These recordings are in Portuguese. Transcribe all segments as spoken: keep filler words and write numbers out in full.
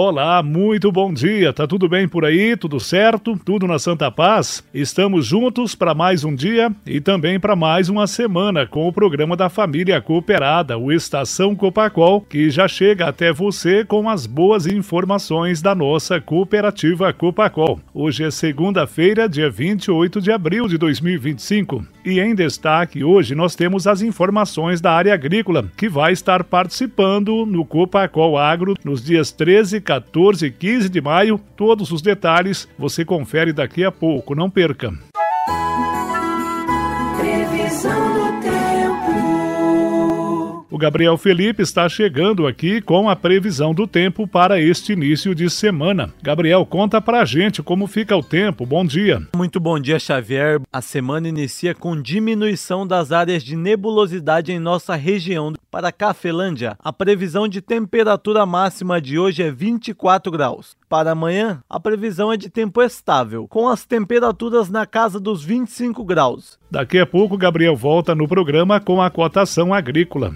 Olá, muito bom dia. Tá tudo bem por aí? Tudo certo? Tudo na Santa Paz? Estamos juntos para mais um dia e também para mais uma semana com o programa da Família Cooperada, o Estação Copacol, que já chega até você com as boas informações da nossa cooperativa Copacol. Hoje é segunda-feira, dia vinte e oito de abril de dois mil e vinte e cinco. E em destaque hoje nós temos as informações da área agrícola, que vai estar participando no Copacol Agro nos dias treze, quatorze e quinze de maio. Todos os detalhes você confere daqui a pouco, não perca. Previsão do tempo. O Gabriel Felipe está chegando aqui com a previsão do tempo para este início de semana. Gabriel, conta pra gente como fica o tempo. Bom dia. Muito bom dia, Xavier. A semana inicia com diminuição das áreas de nebulosidade em nossa região. Para Cafelândia, a previsão de temperatura máxima de hoje é vinte e quatro graus. Para amanhã, a previsão é de tempo estável, com as temperaturas na casa dos vinte e cinco graus. Daqui a pouco, Gabriel volta no programa com a cotação agrícola.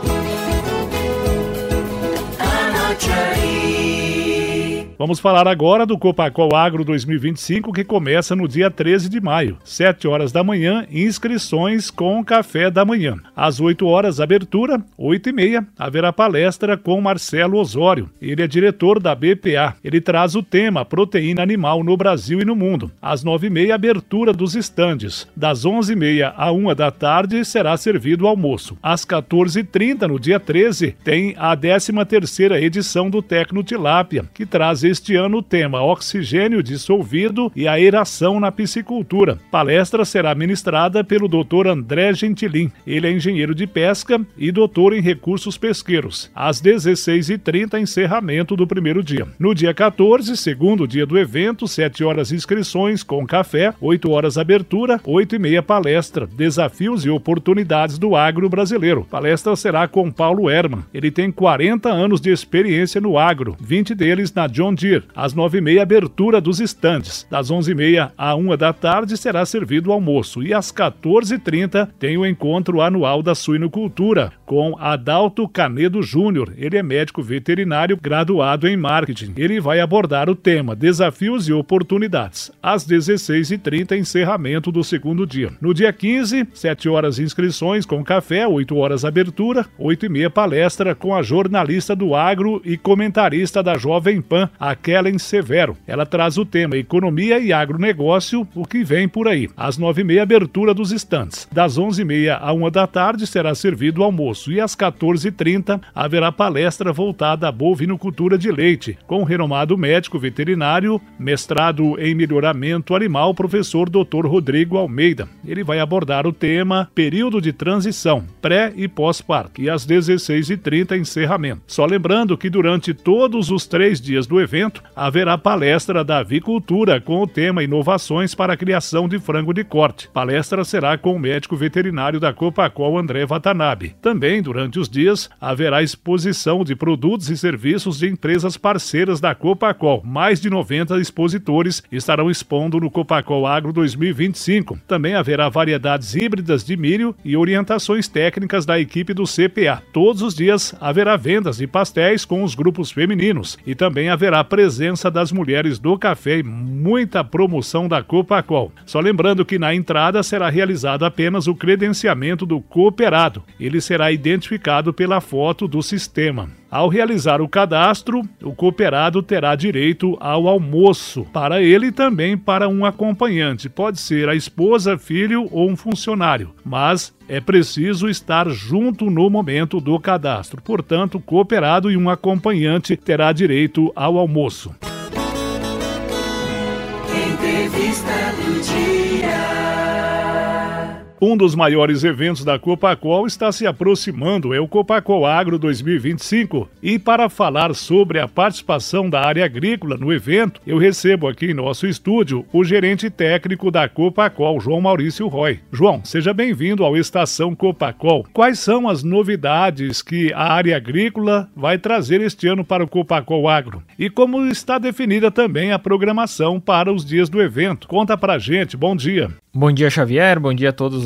Vamos falar agora do Copacol Agro dois mil e vinte e cinco, que começa no dia treze de maio, sete horas da manhã, inscrições com café da manhã. Às oito horas, abertura, oito e meia, haverá palestra com Marcelo Osório. Ele é diretor da B P A. Ele traz o tema proteína animal no Brasil e no mundo. Às nove e meia, abertura dos estandes. Das onze e meia à uma da tarde, será servido o almoço. Às quatorze e trinta, no dia treze, tem a décima terceira edição do Tecno Tilápia, que traz este ano o tema oxigênio dissolvido e aeração na piscicultura. Palestra será ministrada pelo doutor André Gentilin. Ele é engenheiro de pesca e doutor em recursos pesqueiros. Às dezesseis e trinta, encerramento do primeiro dia. No dia quatorze, segundo dia do evento, sete horas inscrições com café, oito horas abertura, oito e meia palestra, desafios e oportunidades do agro brasileiro. Palestra será com Paulo Herman. Ele tem quarenta anos de experiência no agro, vinte deles na John Deere. Às nove e meia, abertura dos estandes. Das onze e meia à uma da tarde será servido o almoço. E às quatorze e trinta tem o encontro anual da suinocultura com Adalto Canedo Júnior. Ele é médico veterinário graduado em marketing. Ele vai abordar o tema desafios e oportunidades. Às dezesseis e trinta, encerramento do segundo dia. No dia quinze, sete horas inscrições com café, oito horas abertura, oito e meia palestra com a jornalista do agro e comentarista da Jovem Pan, a Kellen Severo. Ela traz o tema economia e agronegócio, o que vem por aí. Às nove e meia, abertura dos estandes. Das onze e meia à uma da tarde será servido o almoço e às quatorze e trinta haverá palestra voltada à bovinocultura de leite, com o renomado médico veterinário, mestrado em melhoramento animal, professor doutor Rodrigo Almeida. Ele vai abordar o tema período de transição, pré e pós-parto. E às dezesseis e trinta, encerramento. Só lembrando que durante todos os três dias do evento, haverá palestra da avicultura com o tema inovações para a criação de frango de corte. Palestra será com o médico veterinário da Copacol, André Watanabe. Também, durante os dias, haverá exposição de produtos e serviços de empresas parceiras da Copacol. Mais de noventa expositores estarão expondo no Copacol Agro dois mil e vinte e cinco. Também haverá variedades híbridas de milho e orientações técnicas da equipe do C P A. Todos os dias haverá vendas de pastéis com os grupos femininos e também haverá presença das mulheres do café e muita promoção da Copacol. Só lembrando que na entrada será realizado apenas o credenciamento do cooperado. Ele será identificado pela foto do sistema. Ao realizar o cadastro, o cooperado terá direito ao almoço. Para ele e também para um acompanhante. Pode ser a esposa, filho ou um funcionário. Mas é preciso estar junto no momento do cadastro. Portanto, o cooperado e um acompanhante terá direito ao almoço. Entrevista do dia. Um dos maiores eventos da Copacol está se aproximando, é o Copacol Agro dois mil e vinte e cinco. E para falar sobre a participação da área agrícola no evento, eu recebo aqui em nosso estúdio o gerente técnico da Copacol, João Maurício Roy. João, seja bem-vindo ao Estação Copacol. Quais são as novidades que a área agrícola vai trazer este ano para o Copacol Agro? E como está definida também a programação para os dias do evento? Conta pra gente, bom dia. Bom dia, Xavier, bom dia a todos os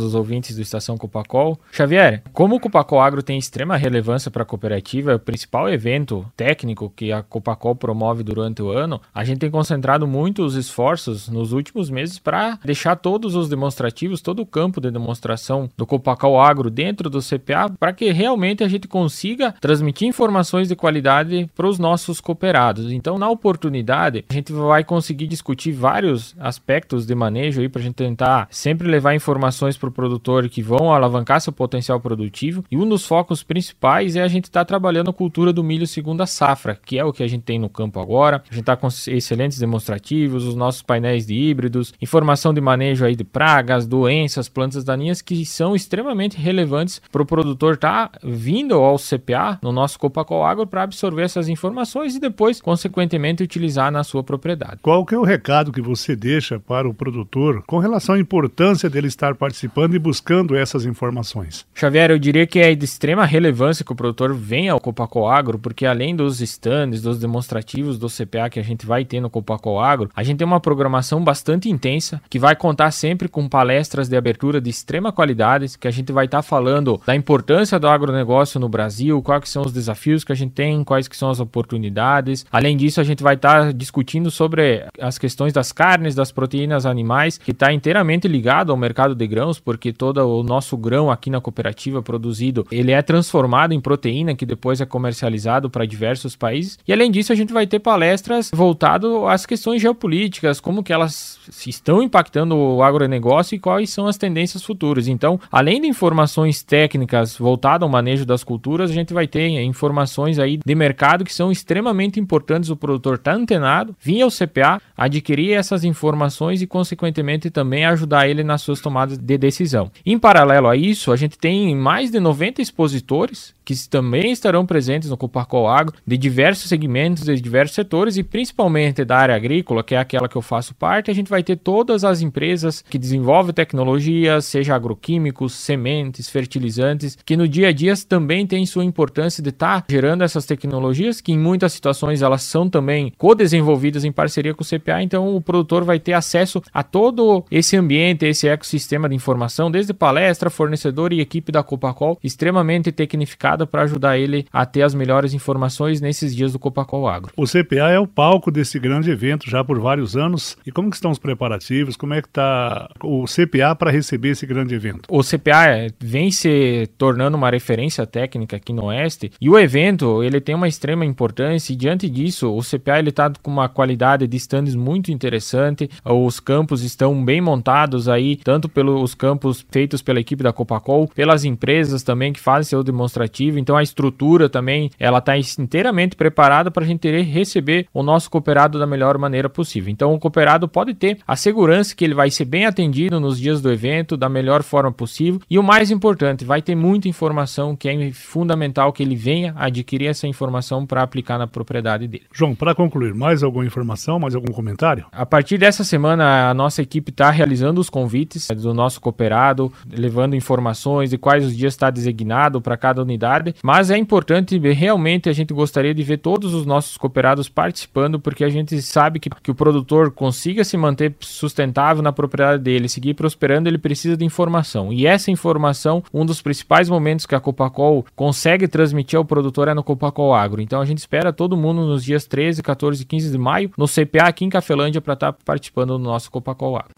os ouvintes do Estação Copacol. Xavier, como o Copacol Agro tem extrema relevância para a cooperativa, é o principal evento técnico que a Copacol promove durante o ano, a gente tem concentrado muito os esforços nos últimos meses para deixar todos os demonstrativos, todo o campo de demonstração do Copacol Agro dentro do C P A, para que realmente a gente consiga transmitir informações de qualidade para os nossos cooperados. Então, na oportunidade, a gente vai conseguir discutir vários aspectos de manejo aí para a gente tentar sempre levar informações para o produtor que vão alavancar seu potencial produtivo. E um dos focos principais é a gente estar tá trabalhando a cultura do milho segunda safra, que é o que a gente tem no campo agora. A gente está com excelentes demonstrativos, os nossos painéis de híbridos, informação de manejo aí de pragas, doenças, plantas daninhas que são extremamente relevantes para o produtor estar tá vindo ao C P A, no nosso Copacol Agro, para absorver essas informações e depois, consequentemente, utilizar na sua propriedade. Qual que é o recado que você deixa para o produtor com relação à importância dele estar participando e buscando essas informações? Xavier, eu diria que é de extrema relevância que o produtor venha ao Copacol Agro, porque além dos stands, dos demonstrativos do C P A que a gente vai ter no Copacol Agro, a gente tem uma programação bastante intensa, que vai contar sempre com palestras de abertura de extrema qualidade, que a gente vai estar tá falando da importância do agronegócio no Brasil, quais que são os desafios que a gente tem, quais que são as oportunidades. Além disso, a gente vai estar tá discutindo sobre as questões das carnes, das proteínas animais, que está inteiramente ligado ao mercado de grãos, porque todo o nosso grão aqui na cooperativa produzido, ele é transformado em proteína, que depois é comercializado para diversos países. E além disso, a gente vai ter palestras voltado às questões geopolíticas, como que elas estão impactando o agronegócio e quais são as tendências futuras. Então, além de informações técnicas voltadas ao manejo das culturas, a gente vai ter informações aí de mercado que são extremamente importantes. O produtor estar tá antenado, vir ao C P A, adquirir essas informações e, consequentemente, também ajudar ele nas suas tomadas de decisão. Em paralelo a isso, a gente tem mais de noventa expositores que também estarão presentes no Copacol Agro, de diversos segmentos, de diversos setores e principalmente da área agrícola, que é aquela que eu faço parte. A gente vai ter todas as empresas que desenvolvem tecnologias, seja agroquímicos, sementes, fertilizantes, que no dia a dia também tem sua importância de estar tá gerando essas tecnologias, que em muitas situações elas são também co-desenvolvidas em parceria com o C P A. Então o produtor vai ter acesso a todo esse ambiente, esse ecossistema de informação, desde palestra, fornecedor e equipe da Copacol, extremamente tecnificada para ajudar ele a ter as melhores informações nesses dias do Copacol Agro. O C P A é o palco desse grande evento já por vários anos. E como que estão os preparativos? Como é que está o C P A para receber esse grande evento? O C P A vem se tornando uma referência técnica aqui no Oeste e o evento ele tem uma extrema importância e diante disso o C P A está com uma qualidade de stands muito interessante. Os campos estão bem montados aí, tanto pelos campos feitos pela equipe da Copacol, pelas empresas também que fazem seu demonstrativo. Então a estrutura também ela está inteiramente preparada para a gente receber o nosso cooperado da melhor maneira possível. Então o cooperado pode ter a segurança que ele vai ser bem atendido nos dias do evento da melhor forma possível e o mais importante, vai ter muita informação que é fundamental que ele venha adquirir essa informação para aplicar na propriedade dele. João, para concluir, mais alguma informação, mais algum comentário? A partir dessa semana a nossa equipe está realizando os convites do nosso cooperado, levando informações de quais os dias está designado para cada unidade, mas é importante realmente, a gente gostaria de ver todos os nossos cooperados participando, porque a gente sabe que, que o produtor consiga se manter sustentável na propriedade dele, seguir prosperando, ele precisa de informação. E essa informação, um dos principais momentos que a Copacol consegue transmitir ao produtor é no Copacol Agro. Então a gente espera todo mundo nos dias treze, quatorze e quinze de maio, no C P A aqui em Cafelândia, para estar participando do nosso Copacol Agro.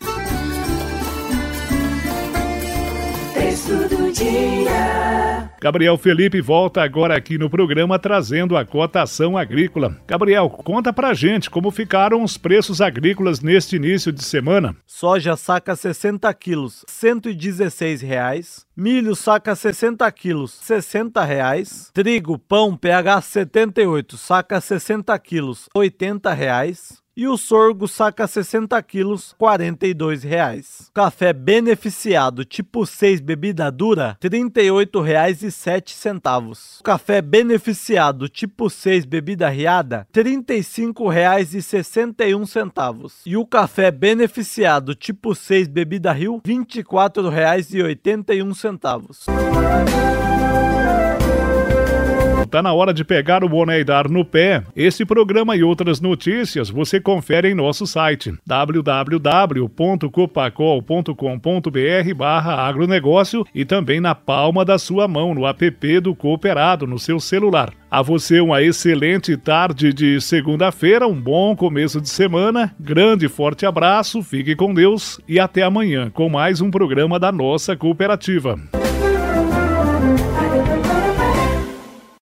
Texto do dia. Gabriel Felipe volta agora aqui no programa trazendo a cotação agrícola. Gabriel, conta pra gente como ficaram os preços agrícolas neste início de semana. Soja saca sessenta quilos, cento e dezesseis reais. Milho saca sessenta quilos, sessenta reais. Trigo, pão, pH setenta e oito, saca sessenta quilos, oitenta reais. E o sorgo saca sessenta quilos, quarenta e dois reais. Café beneficiado tipo seis bebida dura, trinta e oito reais e sete centavos. Café beneficiado tipo seis bebida riada, trinta e cinco reais e sessenta e um centavos. E o café beneficiado tipo seis bebida Rio, vinte e quatro reais e oitenta e um centavos. tá na hora de pegar o boné e dar no pé? Esse programa e outras notícias você confere em nosso site w w w ponto copacol ponto com ponto b r barra agronegócio e também na palma da sua mão no app do Cooperado no seu celular. A você uma excelente tarde de segunda-feira, um bom começo de semana, grande e forte abraço, fique com Deus e até amanhã com mais um programa da nossa cooperativa.